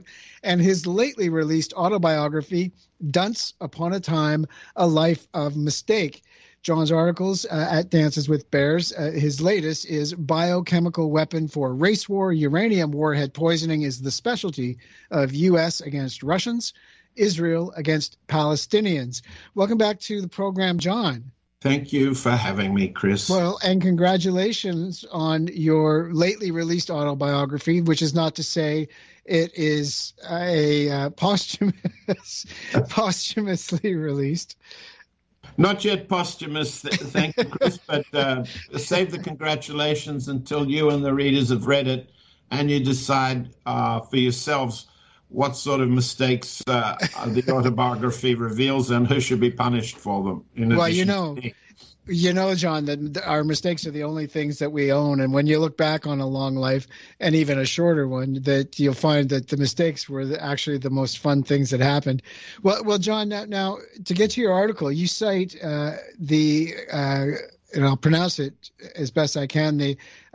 and his lately released autobiography, Dunce Upon a Time, A Life of Mistake. John's articles at Dances with Bears. His latest is Biochemical Weapon for Race War. Uranium warhead poisoning is the specialty of U.S. against Russians, Israel against Palestinians. Welcome back to the program, John. Thank you for having me, Chris. Well, and congratulations on your lately released autobiography, which is not to say it is a posthumously released. Not yet posthumous, thank you, Chris, but save the congratulations until you and the readers have read it and you decide for yourselves what sort of mistakes the autobiography reveals and who should be punished for them. Well, you know, John, that our mistakes are the only things that we own. And when you look back on a long life and even a shorter one, that you'll find that the mistakes were actually the most fun things that happened. Well, John, now to get to your article, you cite and I'll pronounce it as best I can, the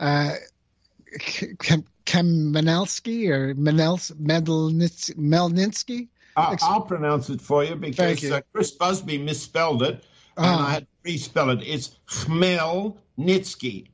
Kamenetsky or Melninsky? I'll pronounce it for you because Chris Busby misspelled it. And I had to respell it. It's Khmelnytsky.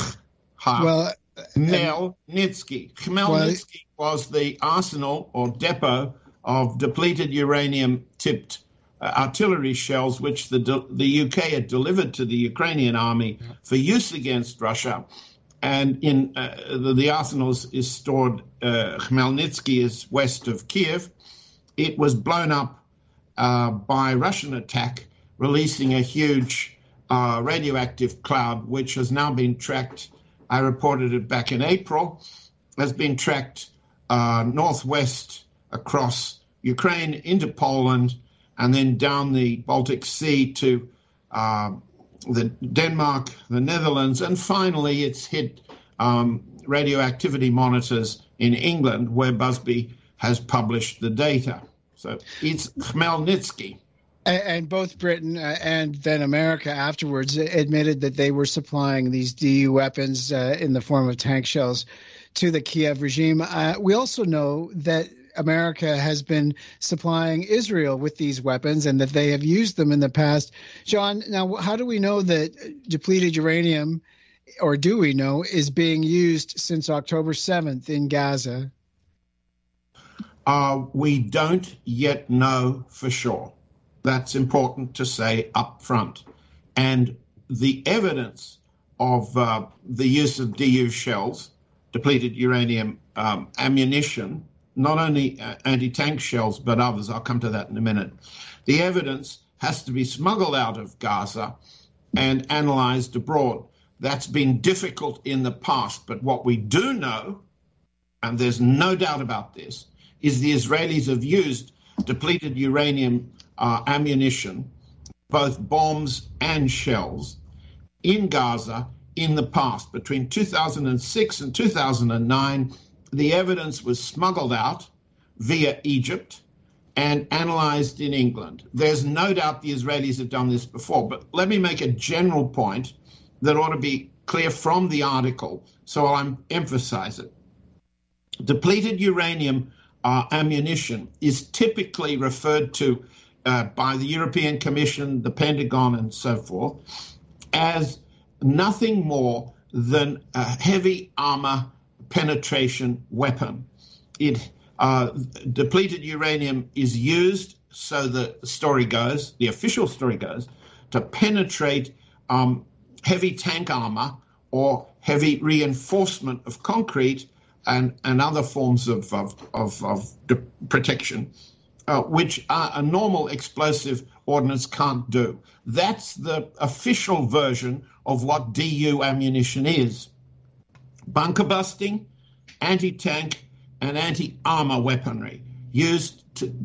Khmelnytsky. Khmelnytsky was the arsenal or depot of depleted uranium-tipped artillery shells, which the UK had delivered to the Ukrainian army for use against Russia. And in the arsenal is stored. Khmelnytsky is west of Kiev. It was blown up by Russian attack, releasing a huge radioactive cloud, which has now been tracked. I reported it back in April, has been tracked northwest across Ukraine into Poland and then down the Baltic Sea to the Denmark, the Netherlands, and finally it's hit radioactivity monitors in England, where Busby has published the data. So it's Khmelnytsky. And both Britain and then America afterwards admitted that they were supplying these DU weapons in the form of tank shells to the Kiev regime. We also know that America has been supplying Israel with these weapons and that they have used them in the past. John, now how do we know that depleted uranium, or do we know, is being used since October 7th in Gaza? We don't yet know for sure. That's important to say up front. And the evidence of the use of DU shells, depleted uranium ammunition, not only anti-tank shells, but others, I'll come to that in a minute. The evidence has to be smuggled out of Gaza and analyzed abroad. That's been difficult in the past, but what we do know, and there's no doubt about this, is the Israelis have used depleted uranium ammunition, both bombs and shells, in Gaza in the past. Between 2006 and 2009, the evidence was smuggled out via Egypt and analyzed in England. There's no doubt the Israelis have done this before, but let me make a general point that ought to be clear from the article, so I'll emphasize it. Depleted uranium ammunition is typically referred to by the European Commission, the Pentagon, and so forth, as nothing more than a heavy armor penetration weapon. Depleted uranium is used, so the story goes, the official story goes, to penetrate heavy tank armor or heavy reinforcement of concrete and other forms of protection, which a normal explosive ordnance can't do. That's the official version of what DU ammunition is. Bunker busting, anti-tank, and anti-armor weaponry used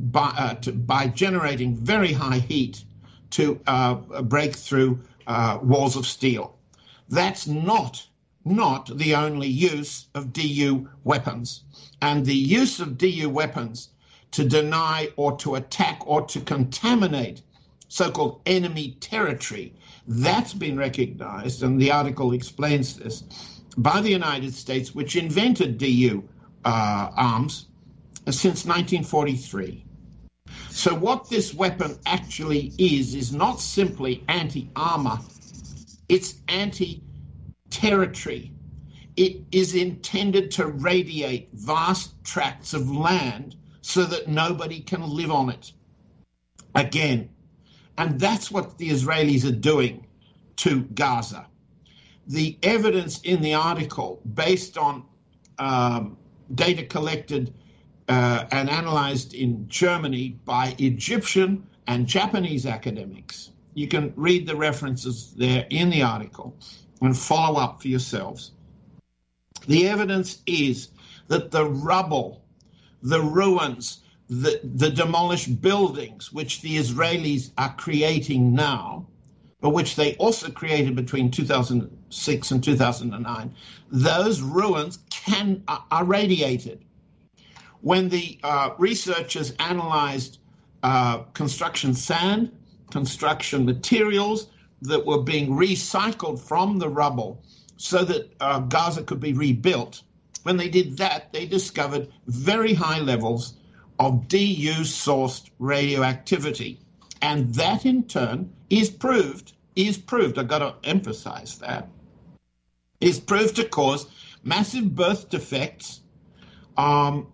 by generating very high heat to break through walls of steel. That's not the only use of DU weapons. And the use of DU weapons to deny or to attack or to contaminate so-called enemy territory, that's been recognized, and the article explains this, by the United States, which invented DU arms since 1943. So what this weapon actually is not simply anti-armor, it's anti-territory. It is intended to radiate vast tracts of land so that nobody can live on it again. And that's what the Israelis are doing to Gaza. The evidence in the article, based on data collected and analyzed in Germany by Egyptian and Japanese academics. You can read the references there in the article and follow up for yourselves. The evidence is that the rubble, the ruins, the demolished buildings, which the Israelis are creating now, but which they also created between 2006 and 2009, those ruins are radiated. When the researchers analyzed construction sand, construction materials that were being recycled from the rubble so that Gaza could be rebuilt, when they did that, they discovered very high levels of DU-sourced radioactivity. And that, in turn, is proved, I've got to emphasize that, is proved to cause massive birth defects among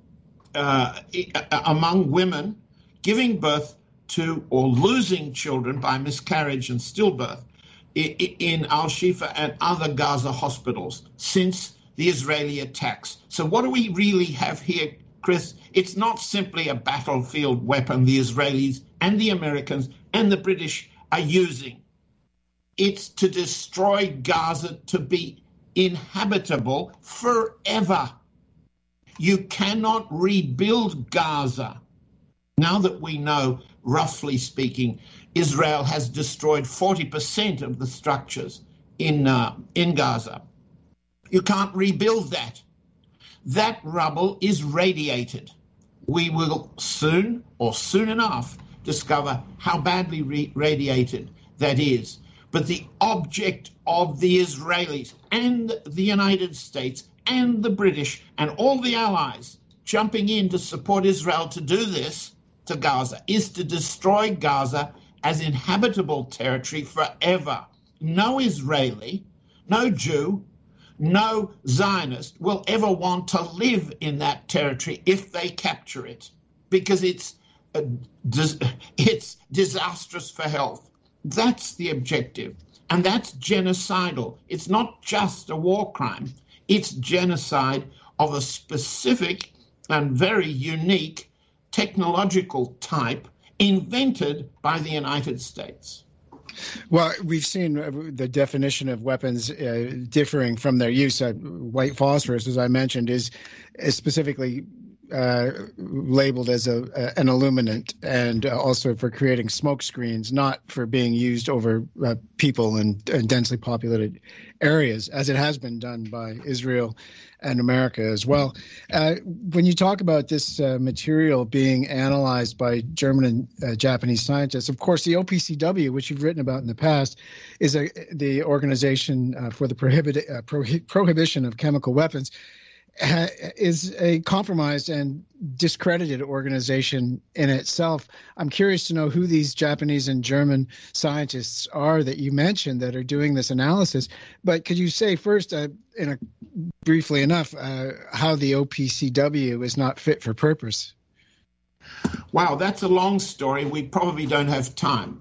women giving birth to or losing children by miscarriage and stillbirth in Al-Shifa and other Gaza hospitals since the Israeli attacks. So what do we really have here, Chris? It's not simply a battlefield weapon the Israelis and the Americans and the British are using. It's to destroy Gaza to be inhabitable forever. You cannot rebuild Gaza. Now that we know, roughly speaking, Israel has destroyed 40% of the structures in Gaza. You can't rebuild that. That rubble is radiated. We will soon, or soon enough, discover how badly radiated that is. But the object of the Israelis and the United States and the British and all the allies jumping in to support Israel to do this to Gaza is to destroy Gaza as inhabitable territory forever. No Israeli, no Jew, no Zionist will ever want to live in that territory if they capture it, because it's disastrous for health. That's the objective, and that's genocidal. It's not just a war crime. It's genocide of a specific and very unique technological type invented by the United States. Well, we've seen the definition of weapons differing from their use. White phosphorus, as I mentioned, is specifically labeled as an illuminant, and also for creating smoke screens, not for being used over people in densely populated areas, as it has been done by Israel and America as well. When you talk about this material being analyzed by German and Japanese scientists, of course, the OPCW, which you've written about in the past, is the Organization for the Prohibition of Chemical Weapons, is a compromised and discredited organization in itself. I'm curious to know who these Japanese and German scientists are that you mentioned that are doing this analysis. But could you say first, briefly enough, how the OPCW is not fit for purpose? Wow, that's a long story. We probably don't have time.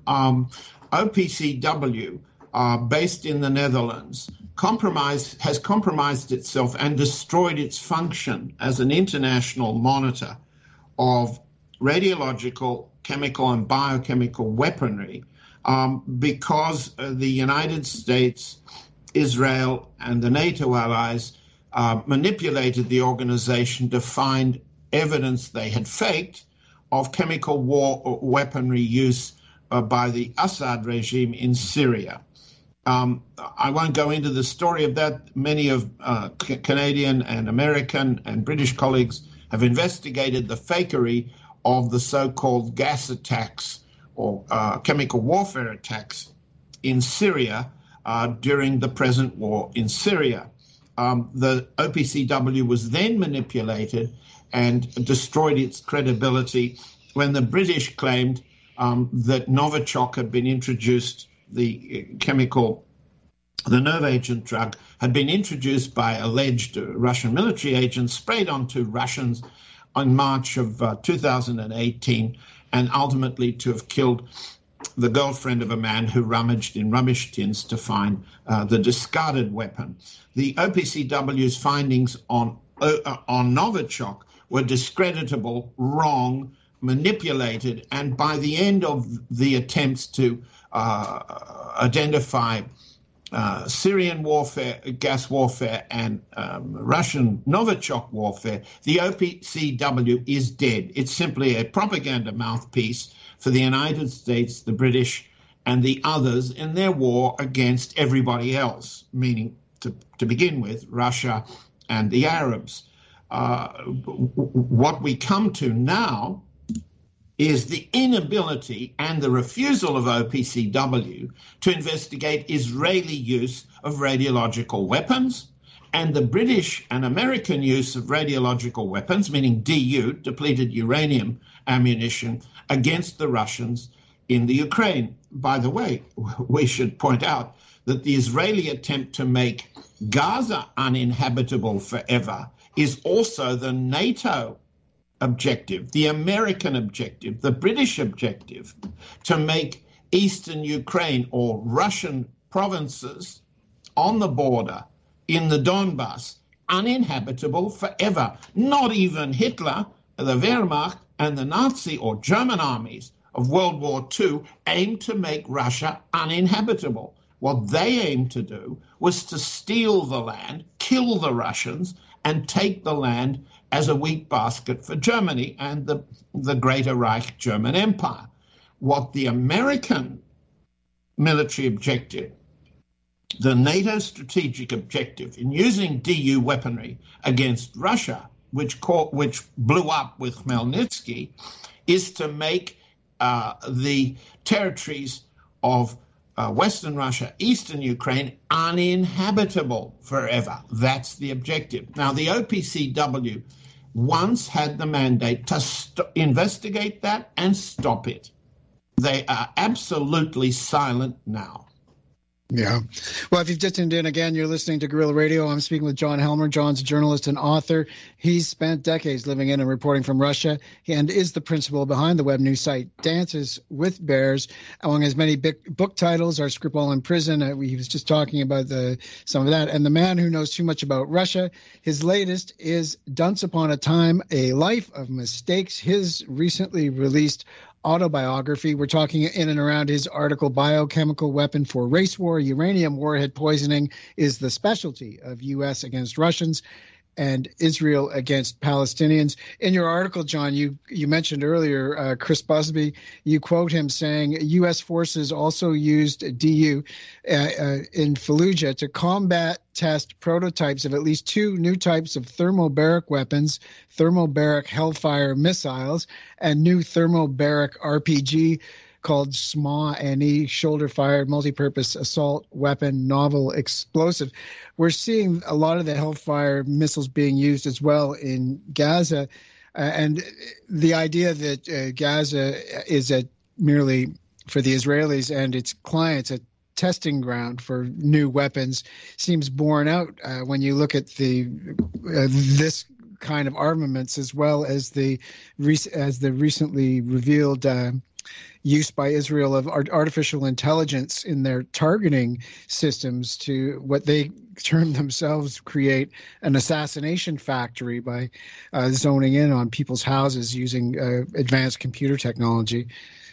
OPCW, based in the Netherlands, has compromised itself and destroyed its function as an international monitor of radiological, chemical, and biochemical weaponry because the United States, Israel, and the NATO allies manipulated the organization to find evidence they had faked of chemical weaponry use by the Assad regime in Syria. I won't go into the story of that. Many of Canadian and American and British colleagues have investigated the fakery of the so-called gas attacks or chemical warfare attacks in Syria during the present war in Syria. The OPCW was then manipulated and destroyed its credibility when the British claimed that Novichok had been introduced, the nerve agent drug, had been introduced by alleged Russian military agents, sprayed onto Russians in March of 2018, and ultimately to have killed the girlfriend of a man who rummaged in rubbish tins to find the discarded weapon. The OPCW's findings on Novichok were discreditable, wrong, manipulated, and by the end of the attempts to identify Syrian warfare, gas warfare, and Russian Novichok warfare, the OPCW is dead. It's simply a propaganda mouthpiece for the United States, the British, and the others in their war against everybody else, meaning, to begin with, Russia and the Arabs. What we come to now is the inability and the refusal of OPCW to investigate Israeli use of radiological weapons and the British and American use of radiological weapons, meaning DU, depleted uranium ammunition, against the Russians in the Ukraine. By the way, we should point out that the Israeli attempt to make Gaza uninhabitable forever is also the NATO objective, the American objective, the British objective, to make eastern Ukraine or Russian provinces on the border in the Donbass uninhabitable forever. Not even Hitler, the Wehrmacht, and the Nazi or German armies of World War II aimed to make Russia uninhabitable. What they aimed to do was to steal the land, kill the Russians, and take the land as a wheat basket for Germany and the Greater Reich German Empire. What the American military objective, the NATO strategic objective in using DU weaponry against Russia, which blew up with Khmelnytsky, is to make the territories of Western Russia, Eastern Ukraine, uninhabitable forever. That's the objective. Now, the OPCW once had the mandate to investigate that and stop it. They are absolutely silent now. Yeah. Well, if you've just tuned in again, you're listening to Guerrilla Radio. I'm speaking with John Helmer. John's a journalist and author. He's spent decades living in and reporting from Russia and is the principal behind the web news site Dances with Bears. Among his many book titles are Skripal in Prison. He was just talking about some of that. And The Man Who Knows Too Much About Russia. His latest is Dunce Upon a Time, A Life of Mistakes, his recently released autobiography. We're talking in and around his article, Biochemical Weapon for Race War, Uranium Warhead Poisoning is the Specialty of U.S. Against Russians and Israel Against Palestinians. In your article, John, you mentioned earlier Chris Busby. You quote him saying, U.S. forces also used DU in Fallujah to combat test prototypes of at least two new types of thermobaric weapons, thermobaric Hellfire missiles, and new thermobaric RPG called SMA-NE, shoulder-fired multi-purpose assault weapon, novel explosive. We're seeing a lot of the Hellfire missiles being used as well in Gaza, and the idea that Gaza is merely for the Israelis and its clients a testing ground for new weapons seems borne out when you look at this kind of armaments, as well as the recently revealed use by Israel of artificial intelligence in their targeting systems to what they term themselves create an assassination factory by zoning in on people's houses using advanced computer technology.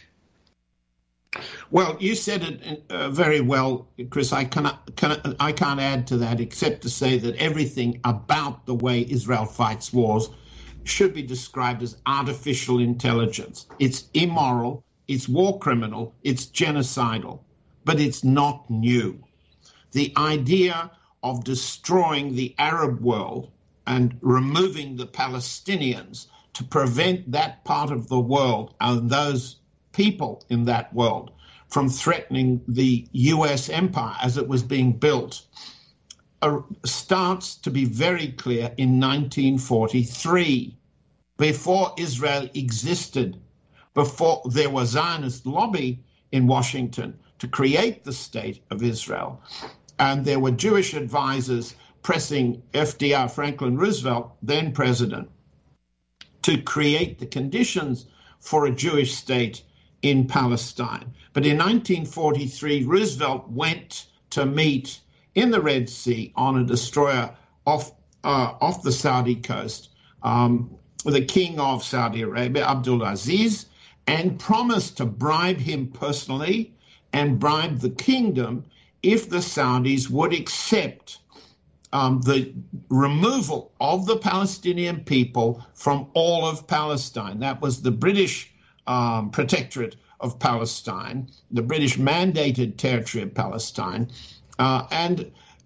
Well, you said it very well, Chris. I can't add to that except to say that everything about the way Israel fights wars should be described as artificial intelligence. It's immoral. It's war criminal, it's genocidal, but it's not new. The idea of destroying the Arab world and removing the Palestinians to prevent that part of the world and those people in that world from threatening the US empire as it was being built starts to be very clear in 1943. before Israel existed, before there was Zionist lobby in Washington to create the state of Israel, and there were Jewish advisors pressing FDR, Franklin Roosevelt, then president, to create the conditions for a Jewish state in Palestine. But in 1943, Roosevelt went to meet in the Red Sea on a destroyer off the Saudi coast, the king of Saudi Arabia, Abdulaziz, and promised to bribe him personally and bribe the kingdom if the Saudis would accept the removal of the Palestinian people from all of Palestine. That was the British protectorate of Palestine, the British mandated territory of Palestine, and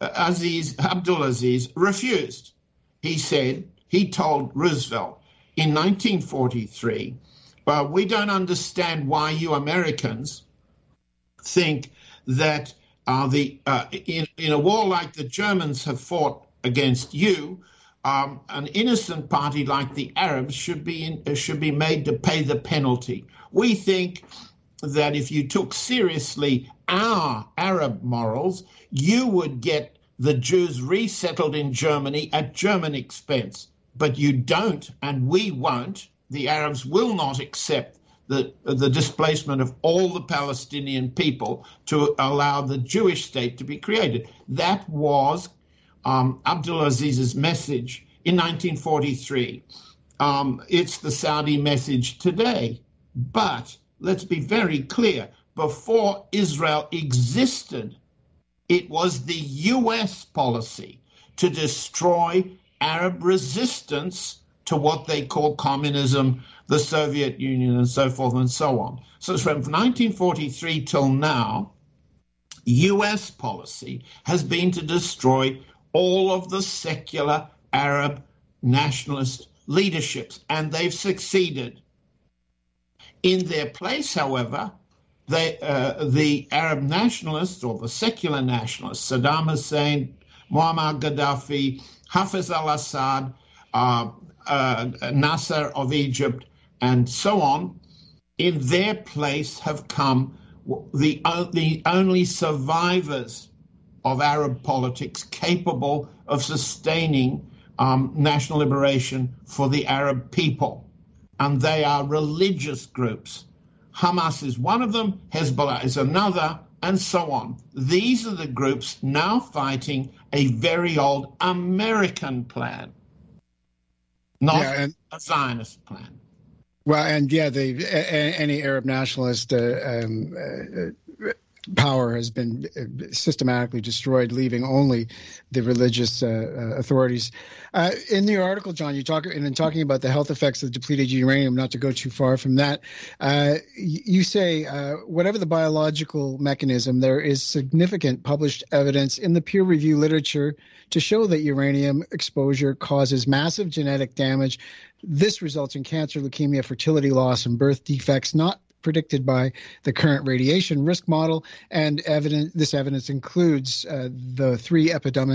Abdulaziz refused. He told Roosevelt in 1943, well, we don't understand why you Americans think that in a war like the Germans have fought against you, an innocent party like the Arabs should be made to pay the penalty. We think that if you took seriously our Arab morals, you would get the Jews resettled in Germany at German expense. But you don't, and we won't. The Arabs will not accept the displacement of all the Palestinian people to allow the Jewish state to be created. That was Abdulaziz's message in 1943. It's the Saudi message today. But let's be very clear. Before Israel existed, it was the U.S. policy to destroy Arab resistance to what they call communism, the Soviet Union, and so forth and so on. So from 1943 till now, U.S. policy has been to destroy all of the secular Arab nationalist leaderships, and they've succeeded. In their place, however, the Arab nationalists or the secular nationalists, Saddam Hussein, Muammar Gaddafi, Hafez al-Assad, Nasser of Egypt, and so on, in their place have come the only survivors of Arab politics capable of sustaining national liberation for the Arab people. And they are religious groups. Hamas is one of them, Hezbollah is another, and so on. These are the groups now fighting a very old American plan, not a Zionist plan. Well, and yeah, any Arab nationalist power has been systematically destroyed, leaving only the religious authorities. In your article, John, you talk, and in talking about the health effects of depleted uranium, not to go too far from that, you say, whatever the biological mechanism, there is significant published evidence in the peer-reviewed literature to show that uranium exposure causes massive genetic damage. This results in cancer, leukemia, fertility loss, and birth defects not predicted by the current radiation risk model, and this evidence includes the three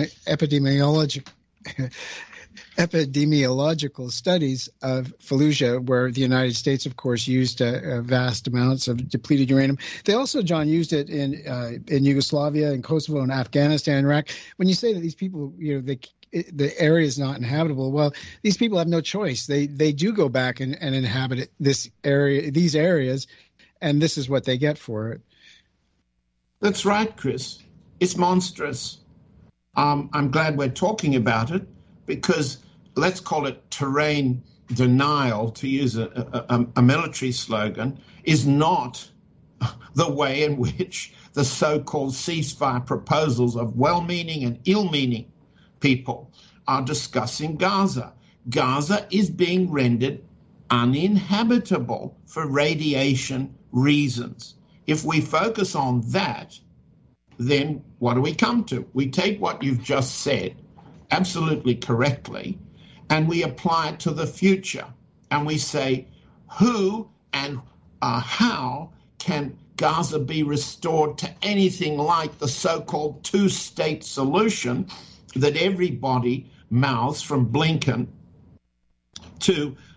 epidemiological studies of Fallujah, where the United States, of course, used vast amounts of depleted uranium. They also, John, used it in Yugoslavia, in Kosovo, and Afghanistan, Iraq. When you say that these people, the area is not inhabitable, well, these people have no choice. They do go back and inhabit these areas, and this is what they get for it. That's right, Chris. It's monstrous. I'm glad we're talking about it, because let's call it terrain denial, to use a military slogan, is not the way in which the so-called ceasefire proposals of well-meaning and ill-meaning people are discussing Gaza. Gaza is being rendered uninhabitable for radiation reasons. If we focus on that, then what do we come to? We take what you've just said absolutely correctly, and we apply it to the future. And we say, who and how can Gaza be restored to anything like the so-called two-state solution that everybody mouths, from Blinken to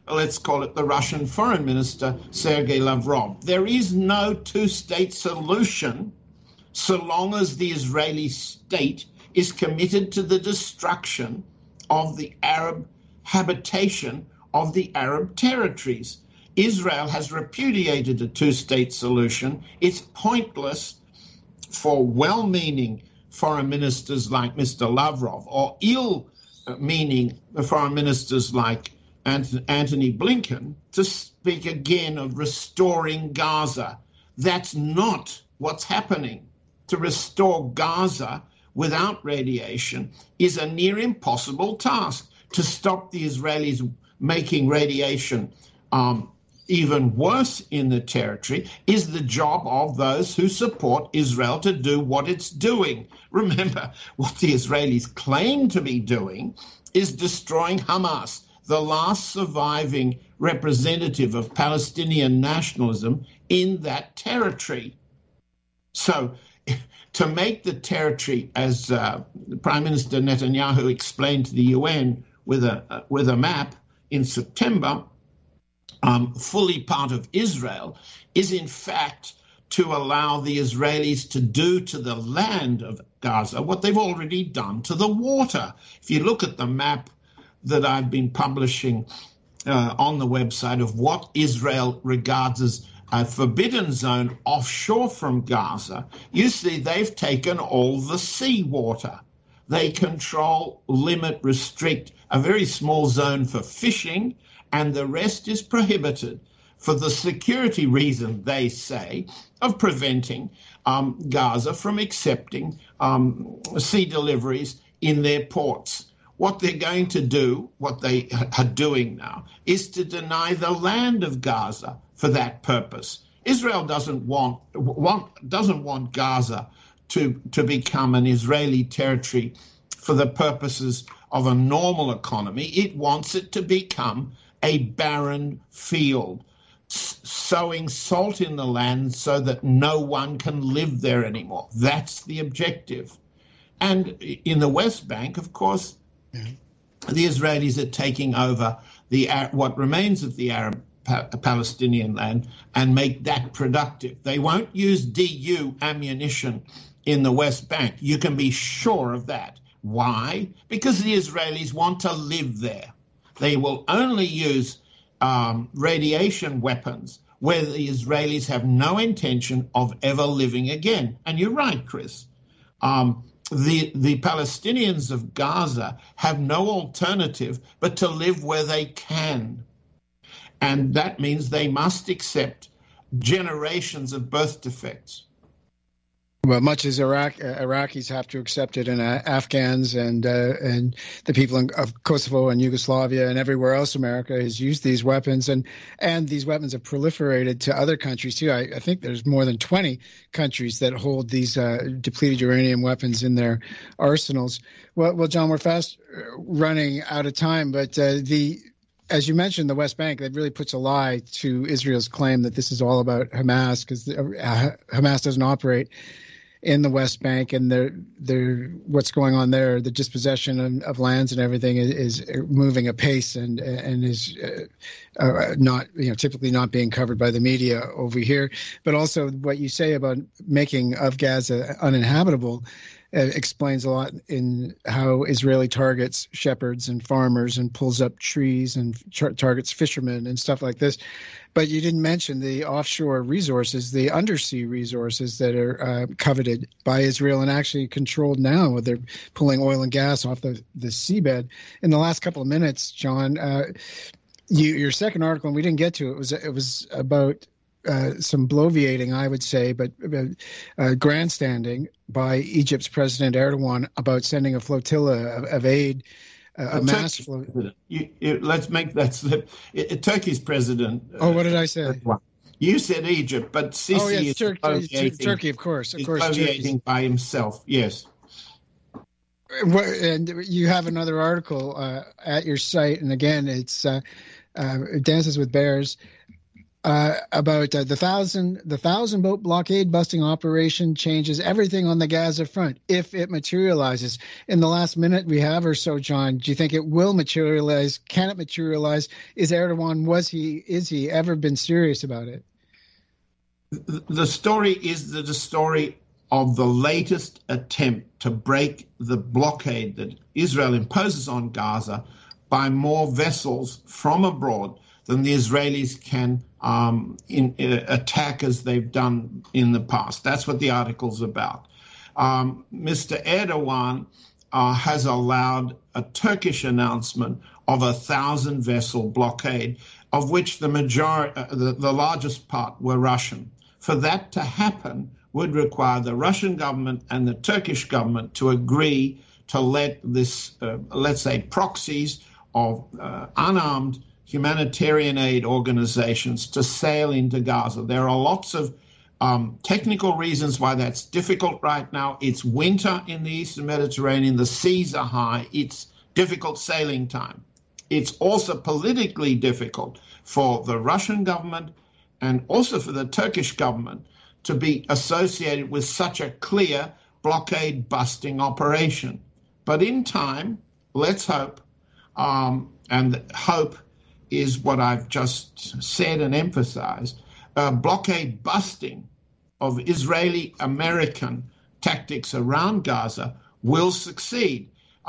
let's call it the Russian Foreign Minister, Sergei Lavrov. There is no two-state solution so long as the Israeli state is committed to the destruction of the Arab habitation of the Arab territories. Israel has repudiated a two-state solution. It's pointless for well-meaning foreign ministers like Mr. Lavrov or ill-meaning foreign ministers like Antony Blinken to speak again of restoring Gaza. That's not what's happening. To restore Gaza without radiation is a near impossible task. To stop the Israelis making radiation even worse in the territory is the job of those who support Israel to do what it's doing. Remember, what the Israelis claim to be doing is destroying Hamas, the last surviving representative of Palestinian nationalism in that territory. So to make the territory, as Prime Minister Netanyahu explained to the UN with a map in September, fully part of Israel, is in fact to allow the Israelis to do to the land of Gaza what they've already done to the water. If you look at the map that I've been publishing on the website of what Israel regards as a forbidden zone offshore from Gaza, you see they've taken all the seawater. They control, limit, restrict a very small zone for fishing, and the rest is prohibited for the security reason, they say, of preventing Gaza from accepting sea deliveries in their ports. What they're going to do, what they are doing now, is to deny the land of Gaza for that purpose. Israel doesn't want Gaza to become an Israeli territory for the purposes of a normal economy. It wants it to become a barren field, sowing salt in the land so that no one can live there anymore. That's the objective. And in the West Bank, of course, the Israelis are taking over what remains of the Arab Palestinian land and make that productive. They won't use DU ammunition in the West Bank. You can be sure of that. Why? Because the Israelis want to live there. They will only use radiation weapons where the Israelis have no intention of ever living again. And you're right, Chris. The Palestinians of Gaza have no alternative but to live where they can. And that means they must accept generations of birth defects. Well, much as Iraqis have to accept it, and Afghans and the people of Kosovo and Yugoslavia and everywhere else, America has used these weapons, and these weapons have proliferated to other countries too. I think there's more than 20 countries that hold these depleted uranium weapons in their arsenals. Well, John, we're fast running out of time, but as you mentioned, the West Bank, that really puts a lie to Israel's claim that this is all about Hamas, because Hamas doesn't operate in the West Bank, and what's going on there, the dispossession of lands and everything is moving apace and is not, typically not being covered by the media over here. But also what you say about making of Gaza uninhabitable explains a lot in how Israeli targets shepherds and farmers and pulls up trees and targets fishermen and stuff like this. But you didn't mention the offshore resources, the undersea resources that are coveted by Israel and actually controlled now. They're pulling oil and gas off the seabed. In the last couple of minutes, John, your second article, and we didn't get to it, was about some bloviating, I would say, but grandstanding by Egypt's President Erdogan about sending a flotilla of aid. Let's make that slip. Turkey's president. What did I say? You said Egypt, but Sisi is Turkey, of course. He's bloviating by himself. Yes. And you have another article at your site, and again, it's Dances with Bears. about the thousand boat blockade busting operation changes everything on the Gaza front if it materializes. In the last minute we have or so, John, do you think it will materialize? Can it materialize? Is Erdogan, is he ever been serious about it? The story is the story of the latest attempt to break the blockade that Israel imposes on Gaza by more vessels from abroad than the Israelis can attack as they've done in the past. That's what the article's about. Mr. Erdogan has allowed a Turkish announcement of 1,000-vessel blockade, of which the largest part were Russian. For that to happen would require the Russian government and the Turkish government to agree to let this, let's say, proxies of unarmed humanitarian aid organizations to sail into Gaza. There are lots of technical reasons why that's difficult right now. It's winter in the Eastern Mediterranean. The seas are high. It's difficult sailing time. It's also politically difficult for the Russian government and also for the Turkish government to be associated with such a clear blockade-busting operation. But in time, let's hope, and hope is what I've just said and emphasized, blockade busting of Israeli-American tactics around Gaza will succeed.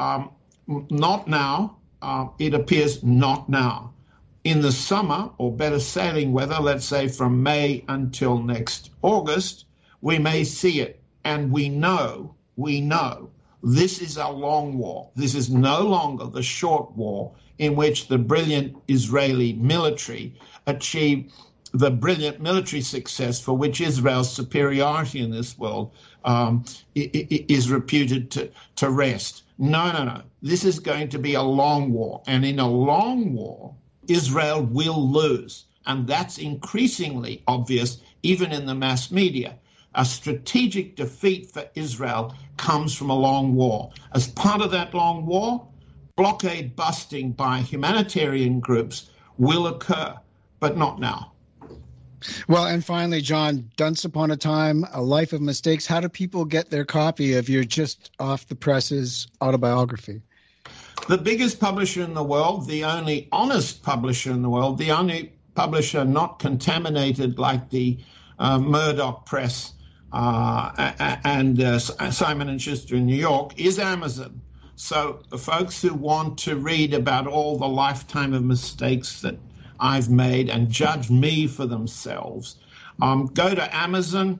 Not now, it appears not now. In the summer, or better sailing weather, let's say from May until next August, we may see it. And we know this is a long war. This is no longer the short war in which the brilliant Israeli military achieved the brilliant military success for which Israel's superiority in this world is reputed to rest. No. This is going to be a long war. And in a long war, Israel will lose. And that's increasingly obvious even in the mass media. A strategic defeat for Israel comes from a long war. As part of that long war, blockade busting by humanitarian groups will occur, but not now. Well, and finally, John, Once Upon a Time, A Life of Mistakes. How do people get their copy of your just off the presses autobiography? The biggest publisher in the world, the only honest publisher in the world, the only publisher not contaminated like the Murdoch Press and Simon & Schuster in New York, is Amazon. So the folks who want to read about all the lifetime of mistakes that I've made and judge me for themselves, go to Amazon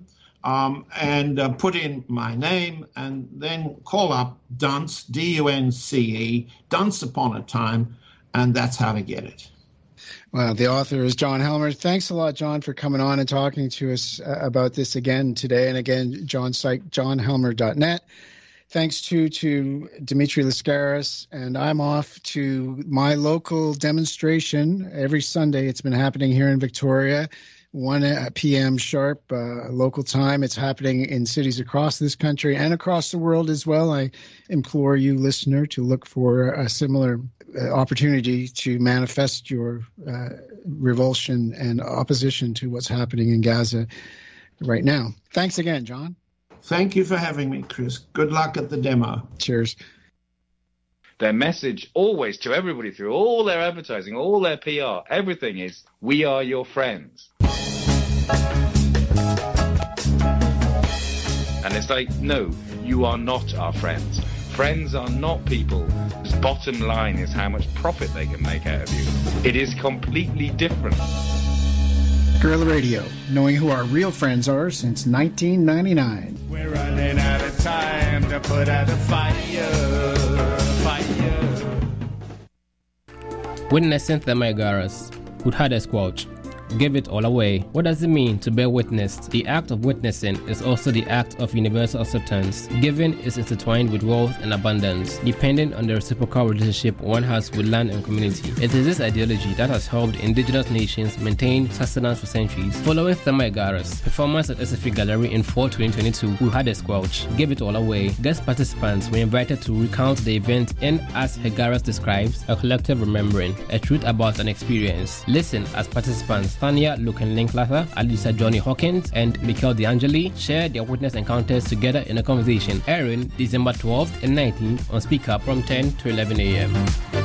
and put in my name and then call up Dunce, D-U-N-C-E, Once Upon a Time, and that's how to get it. Well, the author is John Helmer. Thanks a lot, John, for coming on and talking to us about this again today. And again, John's site, johnhelmer.net. Thanks to Dimitri Lascaris, and I'm off to my local demonstration every Sunday. It's been happening here in Victoria, 1 p.m. sharp, local time. It's happening in cities across this country and across the world as well. I implore you, listener, to look for a similar opportunity to manifest your revulsion and opposition to what's happening in Gaza right now. Thanks again, John. Thank you for having me, Chris. Good luck at the demo. Cheers. Their message always to everybody through all their advertising, all their PR, everything is, we are your friends. And it's like, no, you are not our friends. Friends are not people whose bottom line is how much profit they can make out of you. It is completely different. Guerrilla Radio, knowing who our real friends are since 1999. We're running out of time to put out a fire. Witnessing Themaigaras, who had a squelch, give it all away. What does it mean to bear witness? The act of witnessing is also the act of universal acceptance. Giving is intertwined with wealth and abundance, depending on the reciprocal relationship one has with land and community. It is this ideology that has helped indigenous nations maintain sustenance for centuries. Following Themaigaras, performance at SFE Gallery in fall 2022, who had a squelch, give it all away. Guest participants were invited to recount the event in, as Hegaras describes, a collective remembering, a truth about an experience. Listen as participants Tanya Lucan Linklater, Alisa Johnny Hawkins, and Michael DeAngeli share their witness encounters together in a conversation airing December 12th and 19th on Speak Up from 10 to 11 a.m.